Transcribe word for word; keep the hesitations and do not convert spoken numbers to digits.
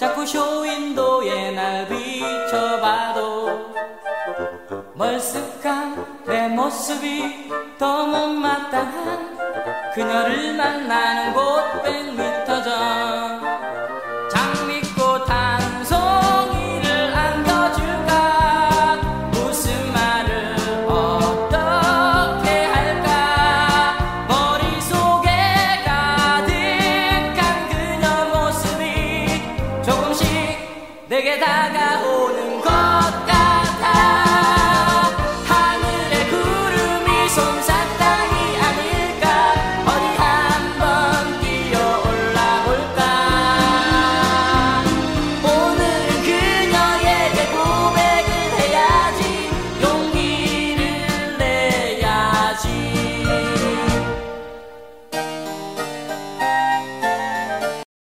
자꾸 쇼윈도에 날 비춰봐도 멀쓱한 내 모습이 더 못마땅한 그녀를 만나는 곳 백 미터 전 장미꽃 한 송이를 안겨줄까 무슨 말을 어떻게 할까 머릿속에 가득한 그녀 모습이 조금씩 내게 다가오